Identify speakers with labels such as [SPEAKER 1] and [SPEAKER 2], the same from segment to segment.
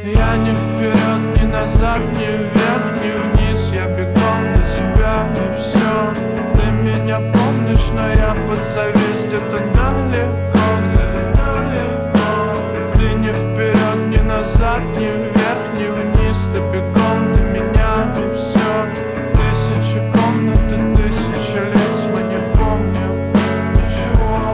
[SPEAKER 1] Я ни вперед, ни назад, ни вверх, ни вниз. Я бегом до тебя, и все. Ты меня помнишь, но я под зависть. Это далеко, где-то далеко. Ты ни вперед, ни назад, ни вверх, ни вниз. Ты бегом до меня, и все. Тысячи комнат и тысячи лиц. Мы не помним ничего.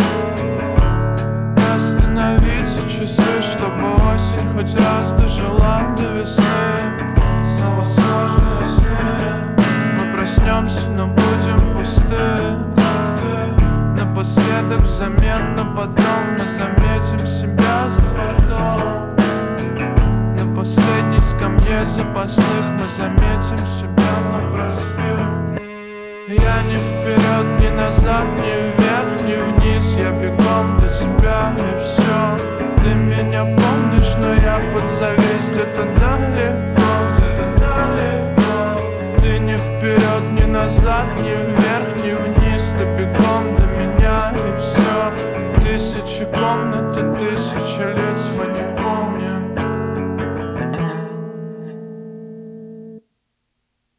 [SPEAKER 1] Остановиться часы, чтобы осень хоть раз дожила до весны. Снова сложные сны. Мы проснемся, но будем пусты. Напоследок взамен на потом мы заметим себя за бортом. На последней скамье запасных мы заметим себя на проспект. Я ни вперед, ни назад, ни вверх, ни вниз. Я бегом до тебя, и все. Ты меня помнишь, но я под зависть. Это да.